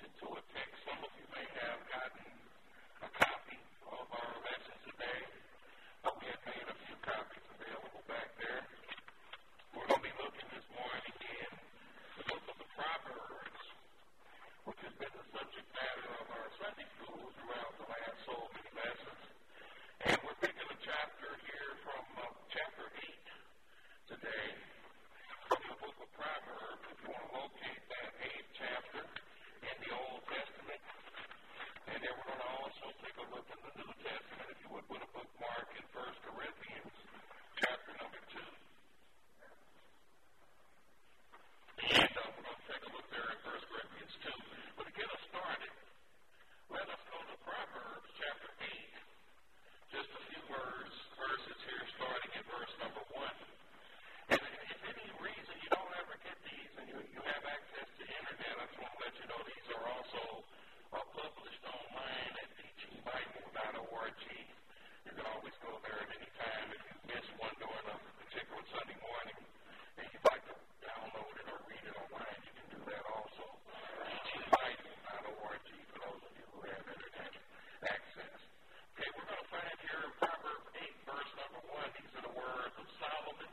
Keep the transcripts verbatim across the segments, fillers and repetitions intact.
attention to a text. Some of you may have gotten a copy of our lessons today. Uh, we had made a few copies available back there. We're going to be looking this morning in the book of the Proverbs, which has been the subject matter of our Sunday school throughout the last so many lessons. And we're picking a chapter here from uh, chapter eight today from the book of Proverbs. If you want to locate that eighth chapter in the Old Testament. And then we're going to also take a look in the New Testament, if you would put a bookmark in First Corinthians chapter number two. And uh, we're going to take a look there in First Corinthians two. But to get us started, let us go to Proverbs chapter eight. Just a few words, verses here, starting at verse number one. And if any reason you don't ever get these and you, you have access to the internet, I just want to let you know these are also uh, published online at teaching bible dot org. You can always go there at any time if you miss one during a particular Sunday morning and you'd like to download it or read it online, you can do that also. teaching bible dot org for those of you who have internet access. Okay, we're going to find here in Proverbs eight, verse number one. These are the words of Solomon,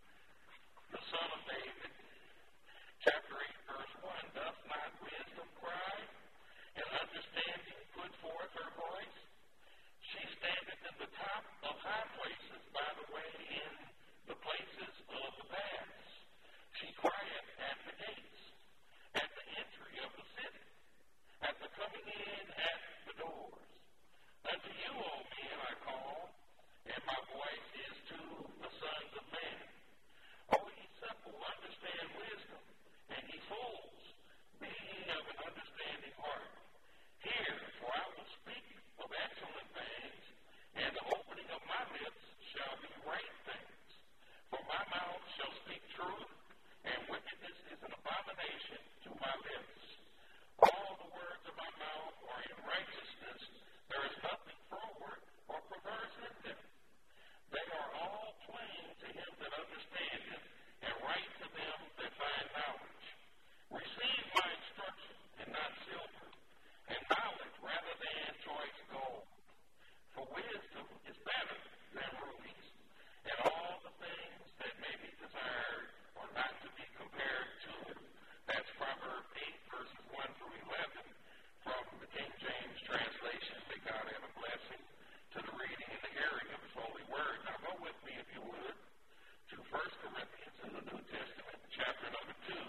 the son of David. Chapter eight, verse one. Doth not wisdom cry, and understanding put forth her voice? She standeth in the top of high places, by the way, in the places of the paths. She crieth at the gates, at the entry of the city, at the coming in at the doors. Unto you, O men, I call, and my voice is to the sons of men. O ye simple, understand wisdom, and ye fools, be ye of an understanding heart. Hear, for I will speak of excellent things, and the opening of my lips shall be right things. For my mouth shall speak truth, and wickedness is an abomination to my lips. All the words of my mouth are in righteousness. There is nothing froward or perverse in them. They are all plain to him that understandeth, and right to them that find knowledge. Receive my instruction, and not silver, and knowledge rather than choice gold. For wisdom is better than rubies, and all the things that may be desired are not to be compared to it. That's Proverbs eight, verses one through eleven, from the King James translation. May God add a blessing to the reading and the hearing of his holy word. Now go with me, if you would, to First Corinthians in the New Testament, chapter number two.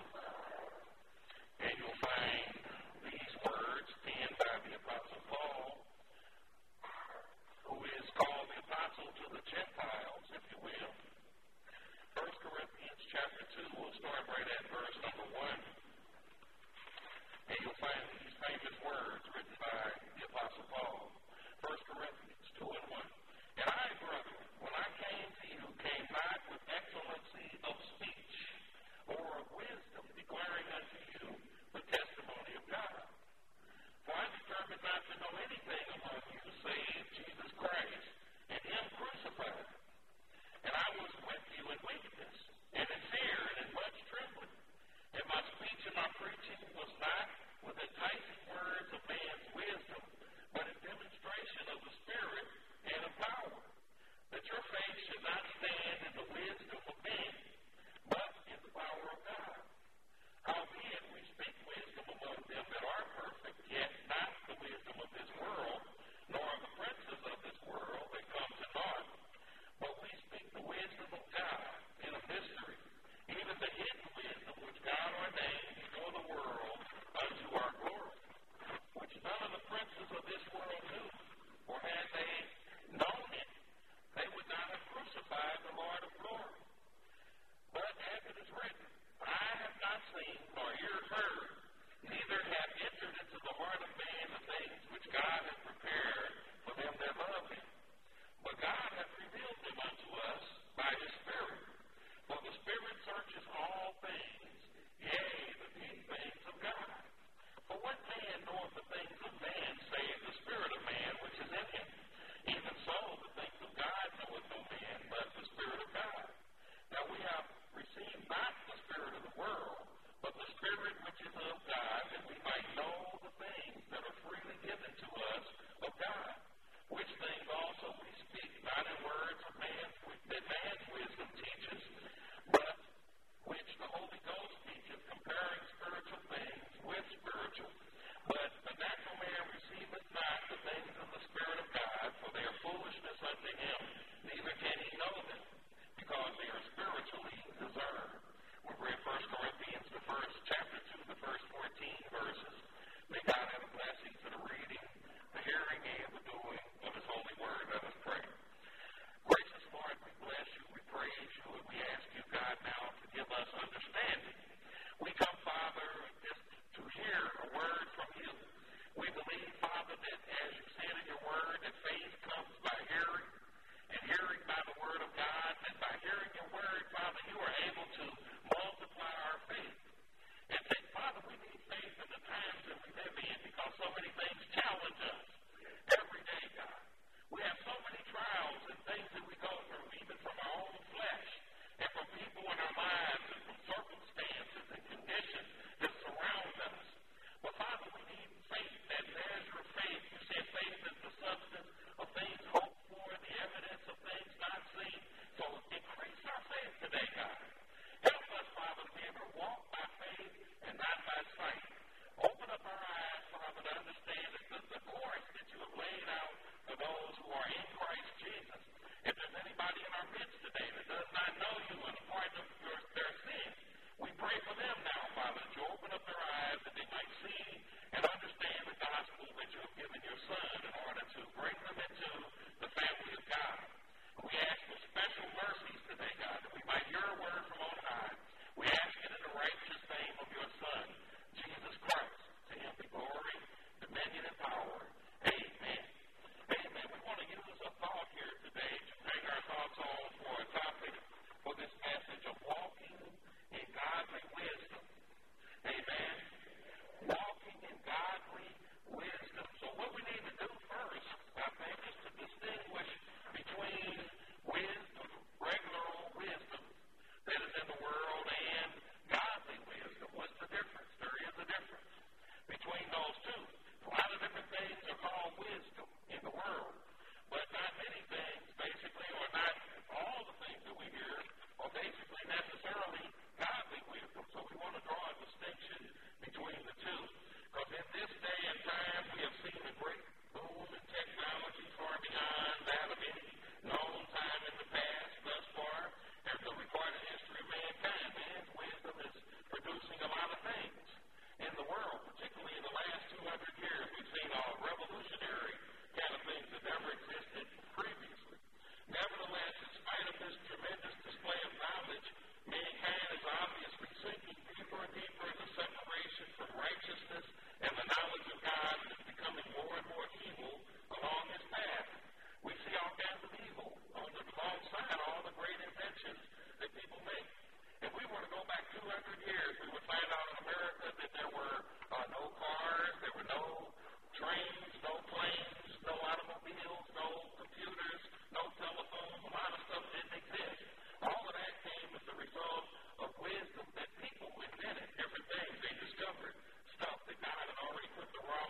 And you'll find these words penned by the Apostle Paul, who is called the Apostle to the Gentiles, if you will. First Corinthians chapter two, we'll start right at verse number one. And you'll find these famous words written by the Apostle Paul. First Corinthians two and one. And I, brethren, when I came to you, came not with excellency of speech or of wisdom, declaring unto you the testimony of God. For I determined not to know anything among you save Jesus Christ and him crucified. And I was with you in weakness, and in fear, and in much trembling. And my speech and my preaching was not with enticing words of man's wisdom, but in demonstration of the Spirit and of power, that your faith should not stand in the wisdom of men, but in the power of God. Howbeit we speak wisdom among them that are perfect, yet not the wisdom of this world, nor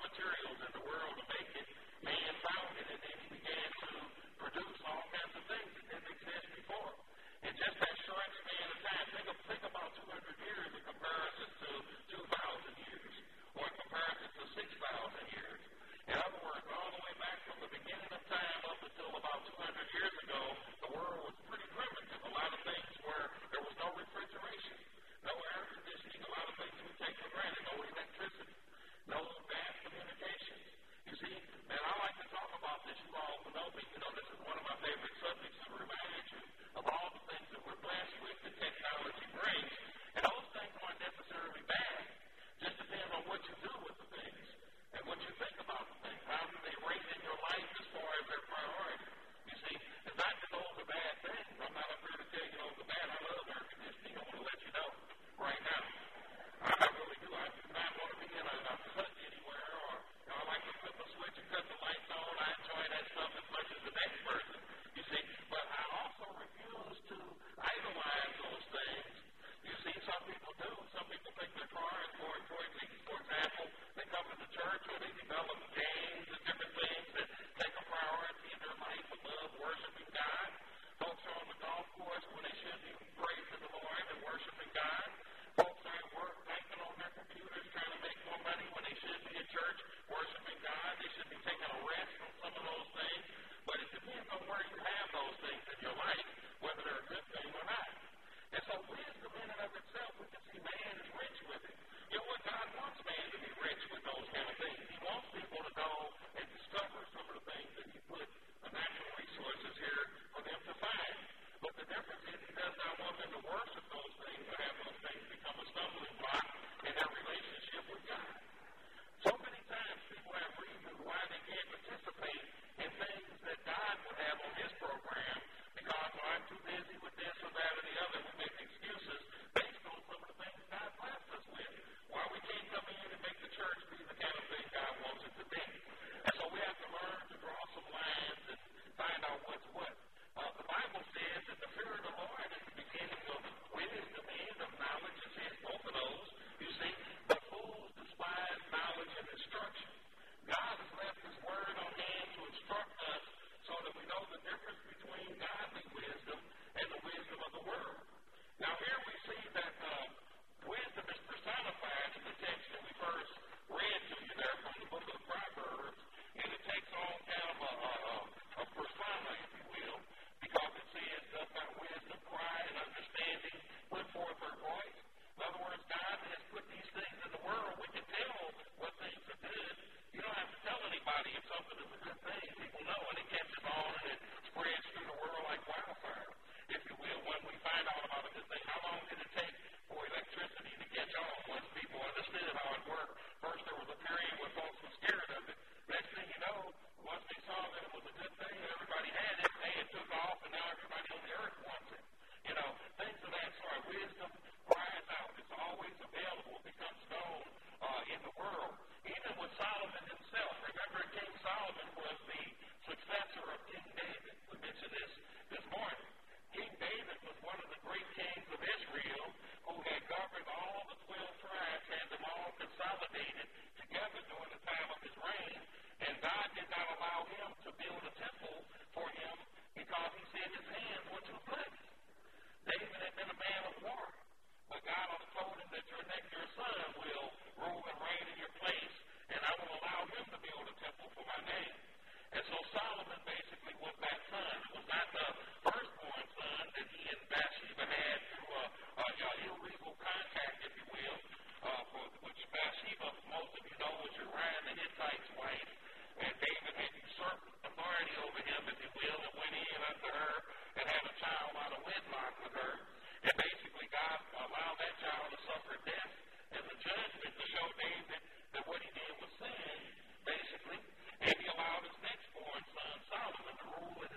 materials in the world to make it. Man found it, and then he began to produce all kinds of things that didn't exist before. In just that short span of time, think, of, think about two hundred years in comparison to two thousand years, or in comparison to six thousand years. In other words, all the way back from the beginning of time up until about two hundred years ago, the world was pretty primitive. A lot of things were, there was no refrigeration, no air conditioning, a lot of things we take for granted, no electricity, no mass communications. You see, man, I like to talk about this. You all know me. You know, this is one of my favorite subjects to remind you of all the things that we're blessed with that technology brings. And those things aren't necessarily bad. Just depends on what you do with the things and what you think about the things. How do they rate in your life as far as their priority? You see, it's not that those are bad things. I'm not up here to tell you those are bad. I love air conditioning. I want to let you know right now. I, I really do. I do not want to be in a, a hut anywhere, or you know, I like to flip a switch and cut the lights on. I enjoy that stuff as much as the next person. You see, but I also refuse to idolize those things. You see, some people do. Some people think their car is more important. For example, they come to the church or they develop games and different things that take a priority in their life above worshiping God. Folks are on the golf course when they should be praising the Lord and worshiping God. Folks are at work typing on their computers trying to make more money when they should be at church worshiping God. They should be taking a rest from some of those things. But it depends on where you have those things in your life, whether they're a good thing or not. And so wisdom in and of itself, we can see man is rich with it. You know what? God wants man to be rich with those kind of things. He wants people to go and discover some of the things that he put the natural resources here for them to find. But the difference is he does not want them to worship those things or have those things become a stumbling block in their relationship with God. So many times people have reasons why they can't participate in things that God would have on his program because well, I'm too busy with this or that or the other. We make excuses based on some of the things God blessed us with. Why we can't come in and make the church be the kind of thing God wants it to be. And so we have to learn to draw some lines and find out what's what. Uh, the Bible says that the fear of the Lord is the beginning of wisdom and of knowledge. It says both of those, you see. But fools despise knowledge and instruction. God has left his word on hand to instruct us so that we know the difference between godly wisdom and the wisdom of the world. Now here we see that uh, wisdom is personified in the text that we first read to you there from the book of Proverbs, and it takes on kind of a, a, a persona, if you will, because it says, does not wisdom cry and understanding put forth her voice? In other words, God has put these things in the world. We can tell what things are good. You don't have to tell anybody if something is a good thing. People know, and it catches on and it spreads through the world like wildfire, if you will. When we find out about a good thing, how long did it take for electricity to catch on once people understood how it worked? First, there was a period when folks were scared of it. Next thing you know, once they saw that it was a good thing and everybody had it, hey, it took off, and now everybody on the earth wants it. You know, things of that sort. Wisdom cries out. It's always available. It becomes known uh, in the world. Even with Solomon himself. Remember, King Solomon was the successor of King David. We mentioned this this morning. King David was one of the great kings of Israel who had governed all the twelve tribes, had them all consolidated together during the time of his reign, and God did not allow him to build a temple for him because he said his hands were too bloody. David had been a man of war, but God told him that your next your son will rule and reign in your place, and I will allow him to build a temple for my name. And so Solomon basically was that son. It was not the firstborn son that he and Bathsheba had through a, a, a illegal contact, if you will, uh, for, which Bathsheba, most of you know, was Uriah the Hittite's wife. And David had usurped authority over him, if you will, and went in under her and had a child out of wedlock with her. And basically God allowed that child to suffer death as a judgment to show David that what he did was sin, basically. And he allowed his next-born son, Solomon, to rule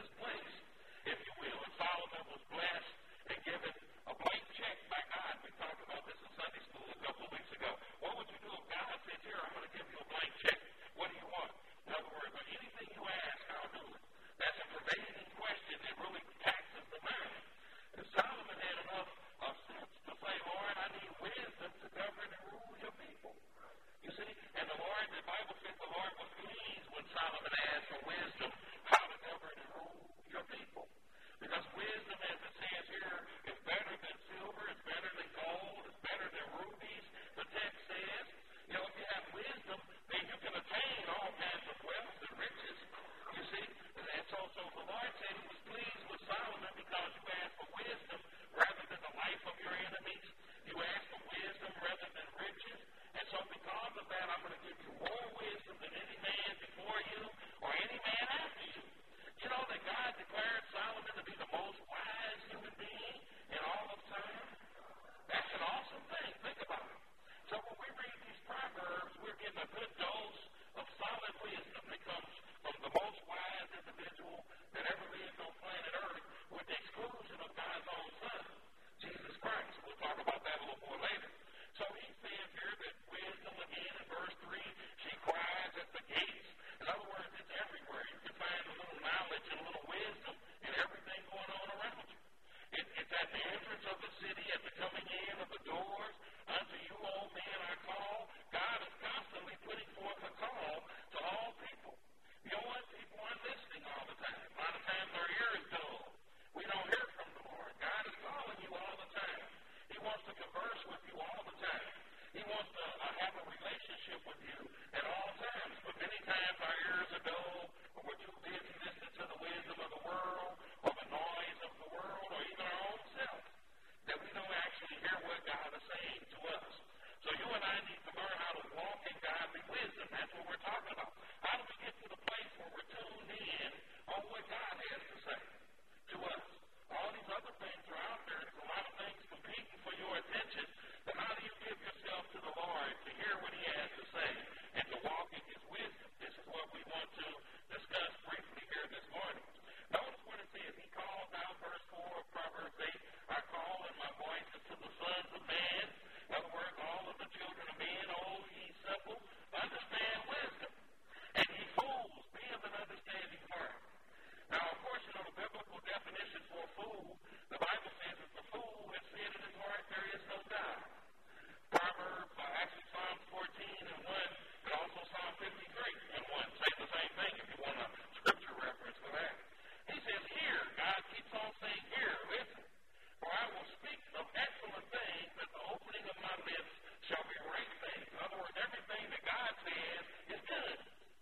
what we're talking about. How do we get to the place where we're tuned in on what God has to say to us? All these other things are out there. There's a lot of things competing for your attention. But how do you give yourself to the Lord to hear what he has to say and to walk in his wisdom? This is what we want to discuss briefly here this morning. Notice what it says. He calls out, verse four of Proverbs eight, I call in my voice unto the sons of man. In other words, all of the children of men, oh, ye simple, understand wisdom. And ye fools, be of an understanding heart. Now, of course, you know the biblical definition for a fool. The Bible says that the fool has said in his heart, there is no God. Proverbs, uh, actually Psalms fourteen and one, and also Psalm fifty-three and one say the same thing if you want a scripture reference for that. He says, hear, God keeps on saying, hear, listen, for I will speak of excellent things, that the opening of my lips shall be great things. In other words, everything that God says is good.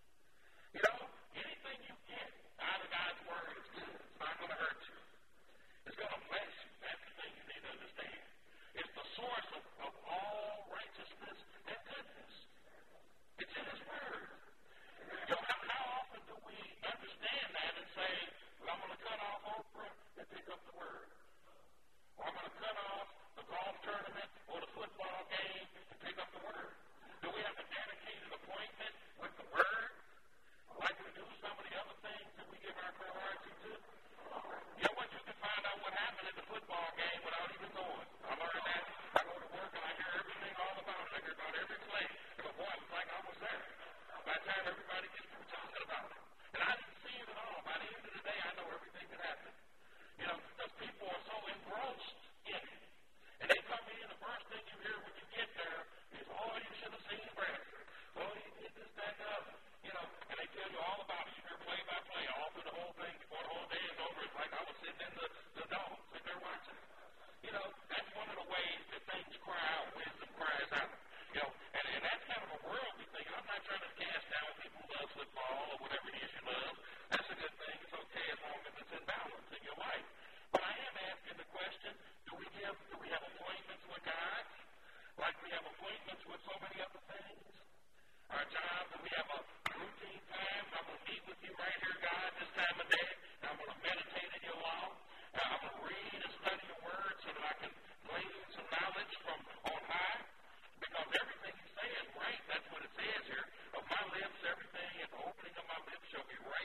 You know, anything you get out of God's word is good. It's not going to hurt you. It's going to bless you. That's the thing you need to understand. It's the source of, of all righteousness and goodness. It's in his word. You know, how, how often do we understand that and say, well, I'm going to cut off Oprah and pick up the word? Or I'm going to cut off the golf tournament or the football game and pick up the word? Do we have a dedicated appointment with the word? Like we do some of the other things that we give our priority to? You know what? You can find out what happened in the football game without even going. I learned that. I go to work and I hear everything all about it. I hear about every play. And boy, it's like I was there. By the time everybody gets through talking about it. And I didn't see it at all. By the end of the day, I know everything that happened. You know, because people are so engrossed in it. And they come in, the first thing you hear when you get there is, oh, you should have seen Bradford. Oh, you did this, that, and the other. You know, and they tell you all about it. You hear play by play, all through the whole thing. Before the whole day is over, it's like I was sitting in the, the dome, sitting there watching it. You know, that's one of the ways that things cry out, wisdom cries out. You know, and, and that's kind of a worldly thing. I'm not trying to cast down people who love football or whatever it is you love. That's a good thing. It's okay as long as it's in balance in your life. But I am asking the question, do we give, do we have appointments with God? Like we have appointments with so many other things? Our job, do we have a routine time? I'm going to meet with you right here, God, this time of day. And I'm going to meditate in your law. Uh, I'm going to read and study your word so that I can glean some knowledge from on high. Because everything you say is right. That's what it says here. Of my lips, everything, and the opening of my lips shall be right.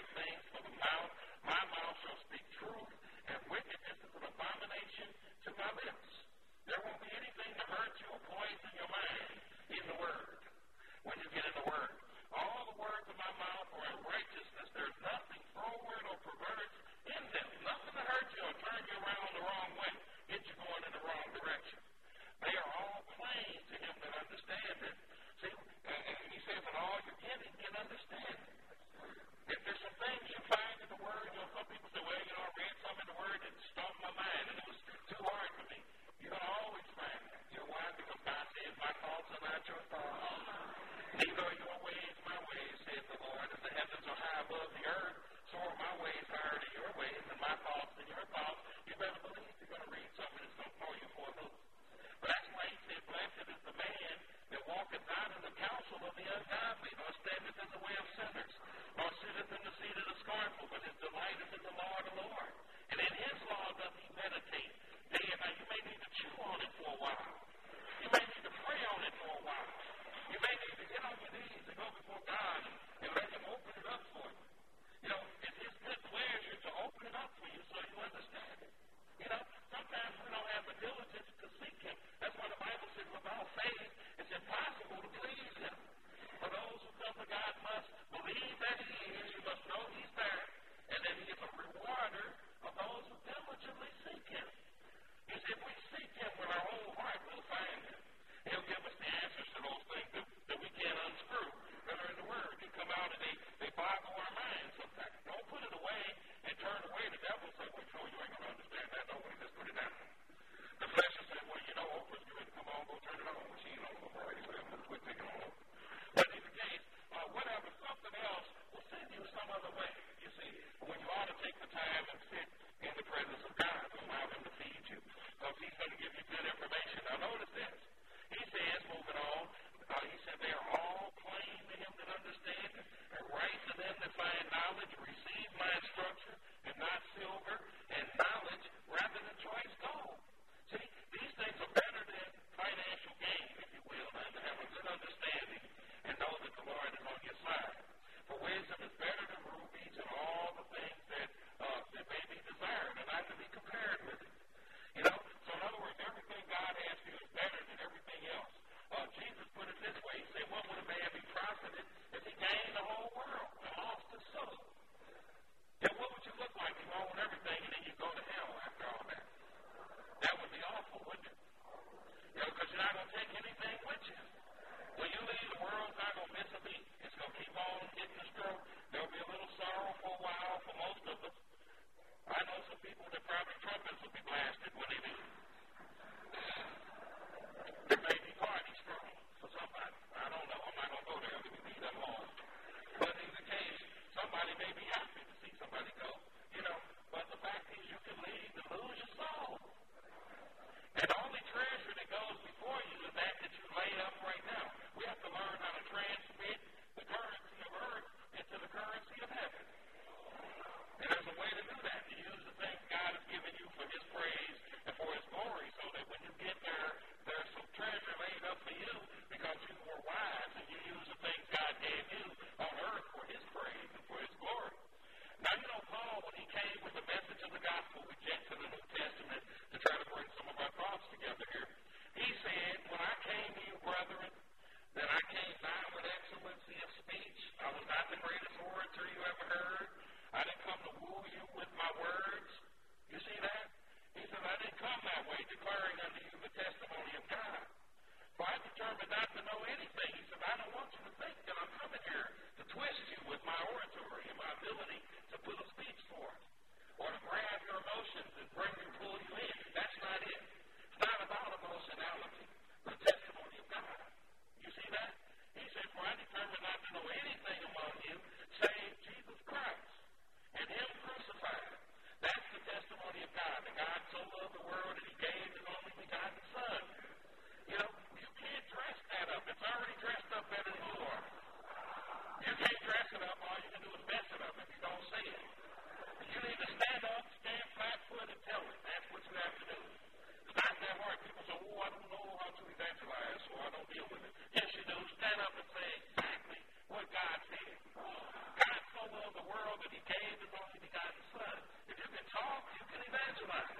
speech. I was not the greatest orator you ever heard. I didn't come to woo you with my words. You see that? He said, I didn't come that way, declaring unto you the testimony of God. For I determined not to know anything. He said, I don't want you to think that I'm coming here to twist you with my oratory and my ability to put a speech forth, or to grab your emotions and bring you, pull you in. That's not it. It's not about emotionality, but testimony of God. You see that? He said, for I determined not to know anything among you save Jesus Christ and him crucified. That's the testimony of God. That God so loved the world that he gave his only begotten Son. You know, you can't dress that up. It's already dressed up better than you are. You can't dress it up. All you can do is mess it up if you don't say it. You need to stand up, stand flat foot, and tell it. That's what you have to do. It's not that hard. People say, oh, I don't know how to evangelize, so I don't deal with it. Yes, you do. Stand up and say exactly what God said. God so loved the world that he gave his only begotten Son. If you can talk, you can evangelize.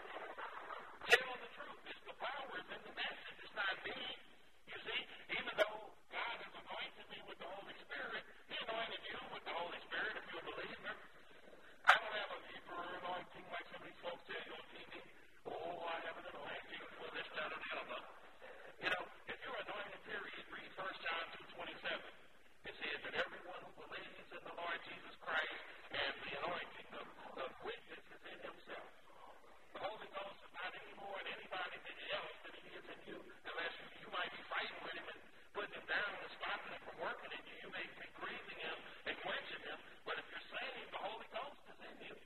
Tell the truth. It's the power is in the message. It's not me. You see, even though God has anointed me with the Holy Spirit, he anointed you with the Holy Spirit if you're a believer. I don't have a deeper anointing like some of these folks tell you on T V. Oh, I have an anointing for this, that, or the other. You know, if you're anointed, period, read First John two twenty-seven. It says that everyone who believes in the Lord Jesus Christ and the anointing of, of witness is in himself. The Holy Ghost is not any more in anybody else than he is in you, unless you, you might be fighting with him and putting him down and stopping him from working in you. You may be grieving him and quenching him, but if you're saved, the Holy Ghost is in you.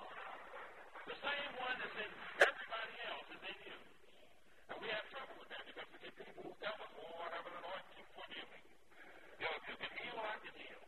The same one that's in everybody else is in you. And we have trouble with that because we get people who tell us, oh, I have an anointing for healing. You know, if you can heal, I can heal.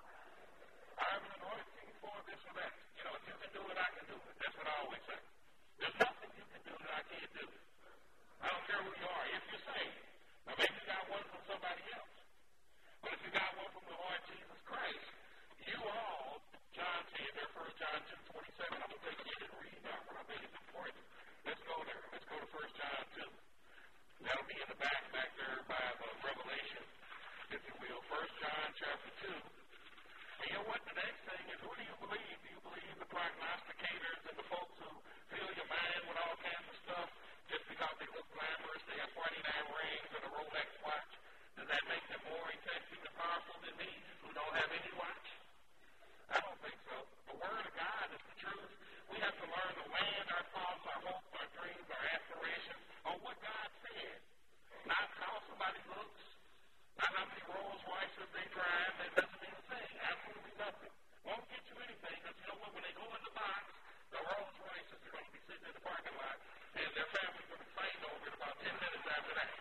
I have an anointing for this or that. You know, if you can do it, I can do it. That's what I always say. There's nothing you can do that I can't do. I don't care who you are. If you're saved, now maybe you got one from somebody else. But if you got one from the Lord Jesus Christ, you all, John said there, First John two twenty-seven. I'm going to take a minute and read that one. I think it's important. Let's go there. Let's go to First John two. That'll be in the back, back there by the Revelation, if you will. First John chapter two. And you know what? The next thing is, who do you believe? Do you believe the prognosticators and the folks who fill your mind with all kinds of stuff just because they look glamorous, they have forty-nine rings and a Rolex watch? Does that make them more effective and powerful than me who don't have any watch? I don't think so. The Word of God is the truth. We have to learn to land our thoughts, our hopes, our dreams, our aspirations on what God said. Not how somebody looks, not how many Rolls Royces they drive. That doesn't mean a thing. Absolutely nothing. Won't get you anything because you know what? When they go in the box, the Rolls Royces are going to be sitting in the parking lot, and their family's going to be fighting over it about ten minutes after that.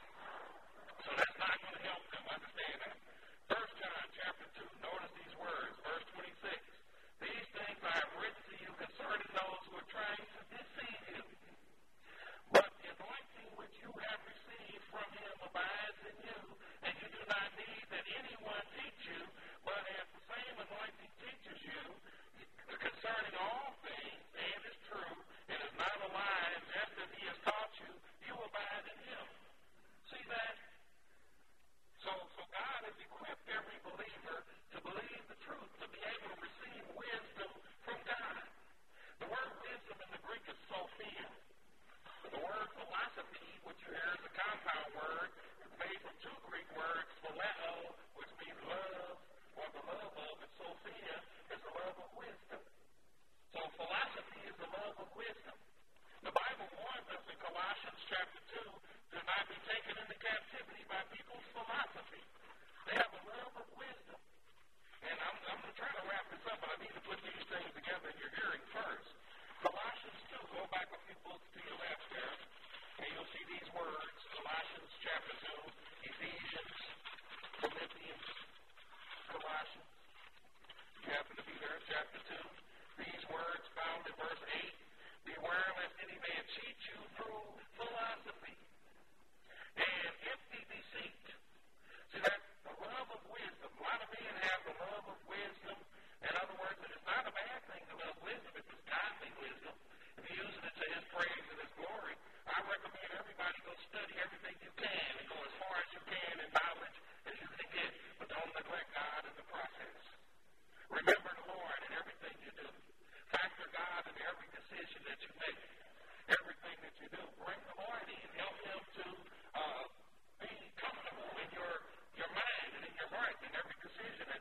So that's not going to help them understand that. First John chapter two, notice these words, verse twenty-six. These things I have written to you concerning those who are trying to deceive you. But the anointing which you have received from him abides in you, and you do not need that anyone teach you, but as the same anointing teaches you concerning all things, and is true, and is not a lie, and just as he has taught you, you abide in him. See that? So, so God has equipped every believer to believe the truth, to be able to receive wisdom from God. The word wisdom in the Greek is Sophia. The word philosophy, which you hear is a compound word, is made from two Greek words, phileo, which means love, or the love of, and Sophia is the love of wisdom. So philosophy is the love of wisdom. The Bible warns us in Colossians chapter two to not be taken into captivity by people's philosophy. They have a love of wisdom. And I'm, I'm going to try to wrap this up, but I need to put these things together in your hearing first. Colossians two, go back a few books to your left there, and you'll see these words. Colossians chapter two, Ephesians, Philippians, Colossians. You happen to be there, chapter two. These words found in verse eight. Beware lest any man cheat you through philosophy and empty deceit. See, that's the love of wisdom. A lot of men have the love of wisdom. In other words, it's not a bad thing to love wisdom if it's godly wisdom. If you're using it to his praise and his glory, I recommend everybody go study everything you can and go as far as you can in knowledge as you can get. But don't neglect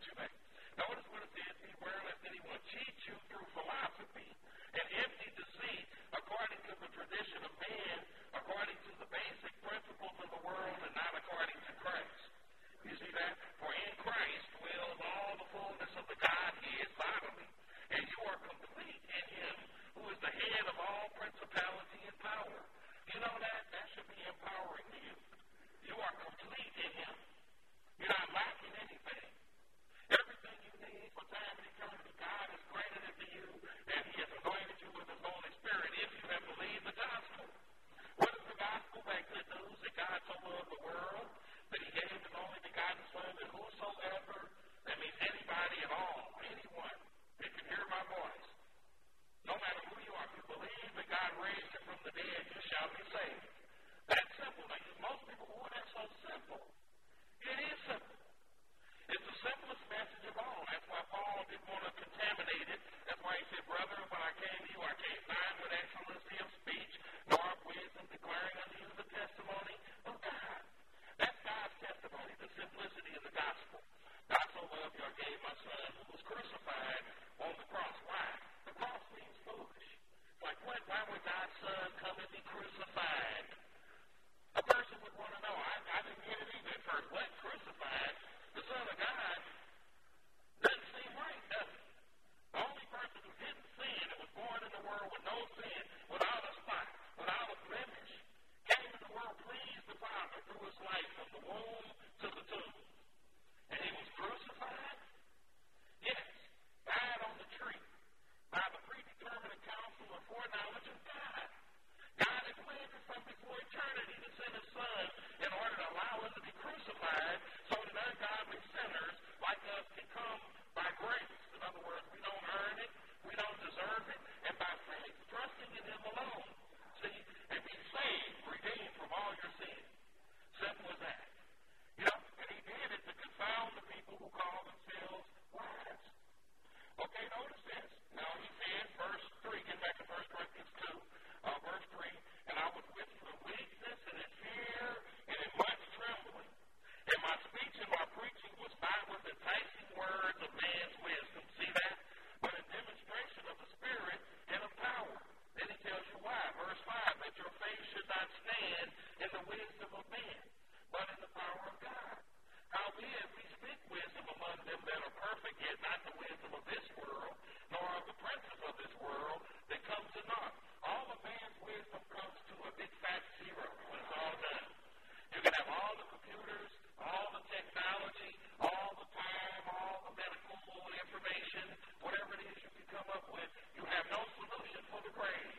you that. Notice what it says, beware lest anyone cheat you through philosophy and empty deceit according to the tradition of man, according to the basic principles of the world, and not according to Christ. You see that? For in Christ dwells all the fullness of the Godhead bodily, and you are complete in him, who is the head of all principality and power. You know that? That should be empowering to you. You are complete in him. You're not lacking anything. Everything you need for time and eternity, God has granted it to you, and he has anointed you with his Holy Spirit if you have believed the gospel. What is the gospel? That good news that God so loved the world that he gave his only begotten Son, that whosoever, that means anybody at all, anyone that can hear my voice, no matter who you are, if you believe that God raised him from the dead, you shall be saved. That's simple. Now, most people, oh, that's so simple. It is simple. It's the simplest message of all. That's why Paul didn't want to contaminate it. That's why he said, brethren, when I came to you, I came not with excellency of speech, nor of wisdom, declaring unto you the testimony of God. That's God's testimony, the simplicity of the gospel. God so loved you, I gave my Son, who was crucified on the cross. Why? The cross means foolish. Like, what? Why would God's Son come and be crucified? A person would want to know. I, I didn't get it either at first. What? Crucified? The Son of God? Doesn't seem right, does it? The only person who didn't sin and was born in the world with no sin, without a spot, without a blemish, came in the world, pleased the Father through his life from the womb to the tomb. And he was crucified? Yes. Died on the tree by the predetermined counsel and foreknowledge of God. God had planned it from before eternity to send his Son in order to allow him to be crucified so that ungodly sinners like us can come by grace. In other words, we don't earn it, we don't deserve it, and by faith, trusting in him alone, see, and be saved, redeemed from all your sins. Simple as that. You know, and he did it to confound the people who call themselves wise. Okay, notice this. Now he said, verse three, get back to First Corinthians two, uh, verse three, and I was with you in weakness and in fear and in much trembling. And my speech and my preaching was not with enticing words of man's wisdom, see that? But a demonstration of the Spirit and of power. Then he tells you why. Verse five, that your faith should not stand in the wisdom of men, but in the power of God. Howbeit we speak wisdom among them that are perfect, yet not the wisdom of this world, nor of the princes of this world that comes to naught. All of man's wisdom comes to a big fat zero when it's all done. You can have all the computers, all the technology, all the time, all the medical information, whatever it is you can come up with, you have no solution for the grave.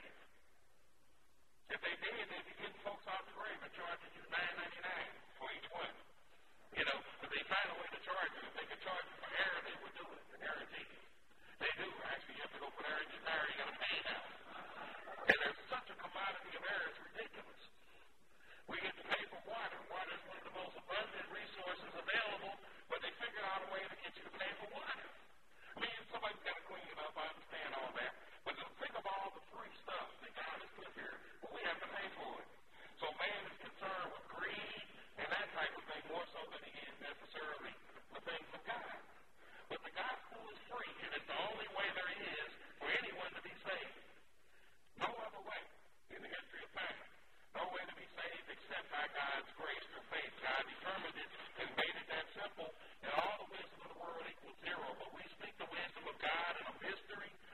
If they did, they'd be getting folks out the grave and charging you nine ninety-nine for each one. You know, if they find a way to charge you, if they could charge you for air, they would do it, guaranteed. They do. Actually, you have to go put air in your tire, you got to pay now. And there's such a commodity of air, it's ridiculous. We get to pay for water. Water is one of the most abundant resources available, but they figured out a way to get you to pay for water. I mean, somebody's got to clean it up, I understand all that. But just think of all the free stuff that God has put here. Well, we have to pay for it. So man is concerned with greed and that type of thing more so than he is necessarily the things of God. But the gospel is free, and it's the only way there is for anyone to be saved. No other way in the history of time. No way to be saved except by God's grace through faith. God determined it and made it that simple, and all the wisdom of the world equals zero. But we speak the wisdom of God in a mystery,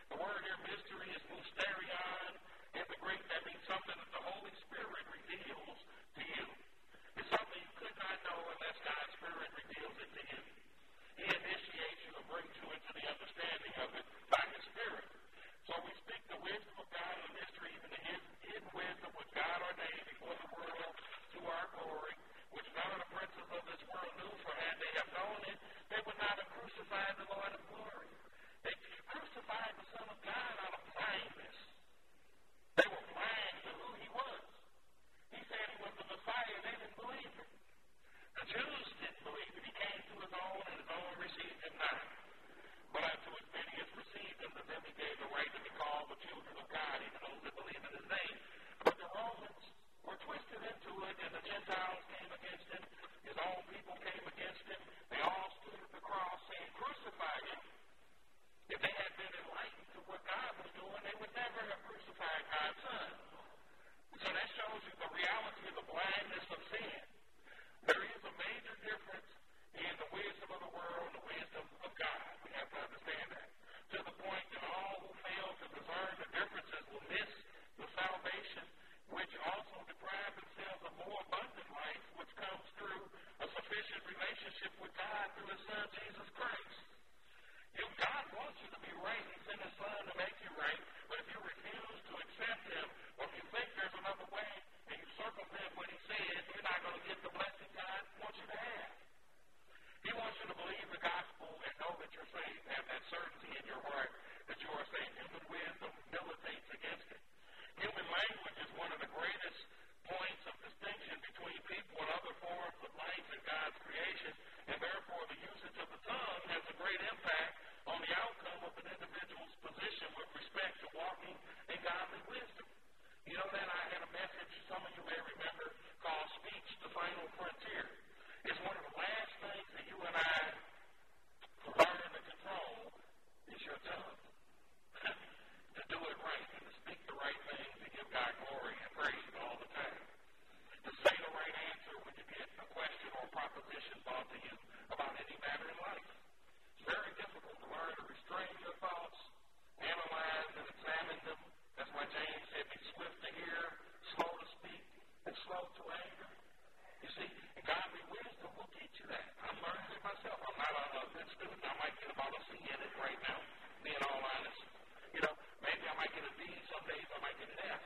student, I might get about a C in it right now, being all honest. You know, maybe I might get a D, some days I might get an F.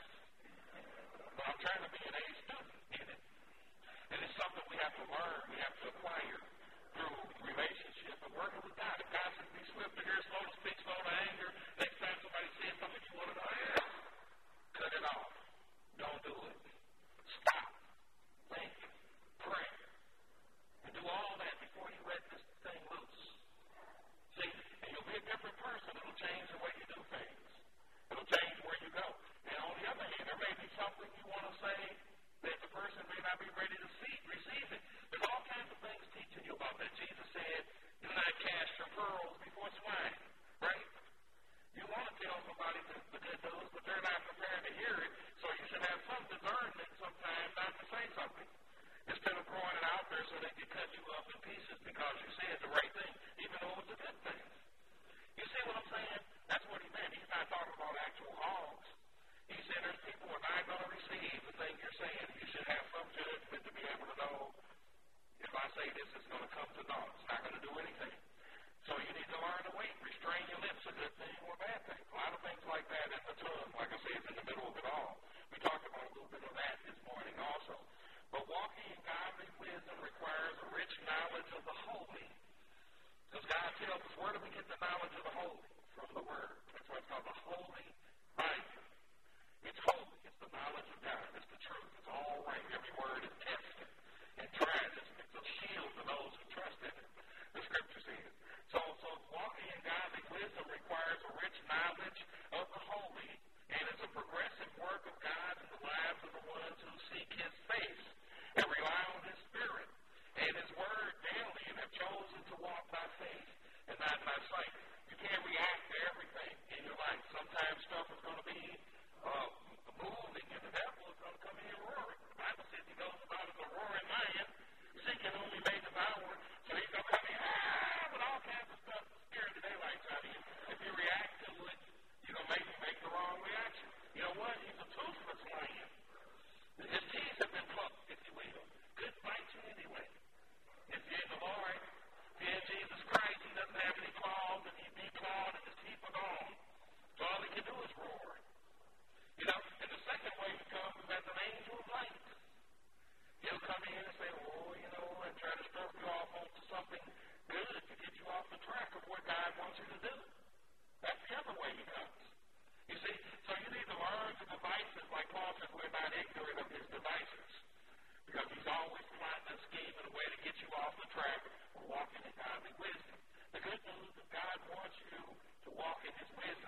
But I'm trying to be an A student in it. And it's something we have to learn, we have to acquire through relationship and working with God. If God says be swift to hear, slow to speak, slow to anger, next time somebody says something you want to know, yeah, cut it off. Don't do it. Stop. Think. Pray. And do all that before you let this thing loose. See, and you'll be a different person. It'll change the way you do things. It'll change where you go. And on the other hand, there may be something you want to say that the person may not be ready to see, receive it. There's all kinds of things teaching you about that. Jesus said, do not cast your pearls before swine, right? You want to tell somebody the, the good news, but they're not prepared to hear it, so you should have some discernment sometimes not to say something. Instead of throwing it out there so they can cut you up in pieces because you said the right thing, even though it was a good thing. You see what I'm saying? That's what he meant. He's not talking about actual hogs. He said there's people who are not going to receive the thing you're saying. You should have some judgment to be able to know if I say this, it's going to come to naught. It's not going to do anything. So you need to learn to wait. Restrain your lips, a good thing or a bad thing. A lot of things like that in the tongue, like I say, is in the middle of it all. We talked about a little bit of that this morning also. But walking in godly wisdom requires a rich knowledge of the holy. Because God tells us, where do we get the knowledge of the holy? From the Word. That's why it's called the Holy Bible. It's holy. It's the knowledge of God. It's the truth. It's all right. Every word is tested and tried. It's, it's a shield to those who trust in it. The Scripture says. So, so walking in godly wisdom requires a rich knowledge of the holy, and it's a progressive work of God in the lives of the ones who seek His face and rely on His Spirit and His Word daily and have chosen to walk by faith and not by sight. You can't react to everything in your life. Sometimes stuff is going to be uh, moving, and the devil is going to come in roaring. The Bible says he goes about as a roaring lion, seeking whom he may devour. So he's going to come in, ah, with all kinds of stuff to scare the daylights out of you. If you react to it, you're going to make, make the wrong reaction. You know what? He's a toothless lion. His teeth have been plucked, if you will. Couldn't bite you anyway. If you're in the Lord, if you're in Jesus Christ, he doesn't have any claws, and he's declawed, and his teeth are gone. So all he can do is roar. You know, and the second way he comes is as an angel of light. He'll come in and say, oh, you know, and try to stroke you off onto something good to get you off the track of what God wants you to do. That's the other way he comes. You see, so you need to learn the devices, like Paul says, we're not ignorant of his devices. Because he's always plotting and scheming a way to get you off the track of walking in godly wisdom. The good news is God wants you to walk in his wisdom.